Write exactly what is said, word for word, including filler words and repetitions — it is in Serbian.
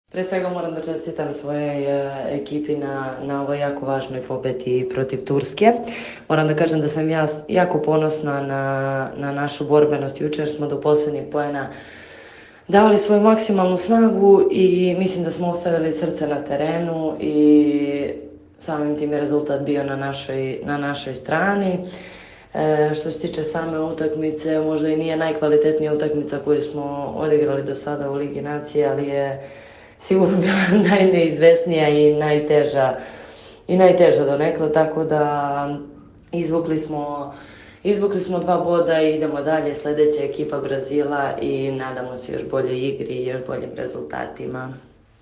Pre svega moram da čestitam svojoj e, ekipi na, na ovoj jako važnoj pobedi protiv Turske. Moram da kažem da sam ja jako ponosna na, na našu borbenost. Jučer smo do poslednjeg poena davali svoju maksimalnu snagu i mislim da smo ostavili srce na terenu i samim tim je rezultat bio na našoj, na našoj strani. E, što se tiče same utakmice, možda i nije najkvalitetnija utakmica koju smo odigrali do sada u Ligi nacije, ali je sigurno bila najneizvesnija i najteža i najteža donekle, tako da izvukli smo izvukli smo dva boda i idemo dalje. Sledeća ekipa Brazila i nadamo se još boljoj igri i još boljim rezultatima.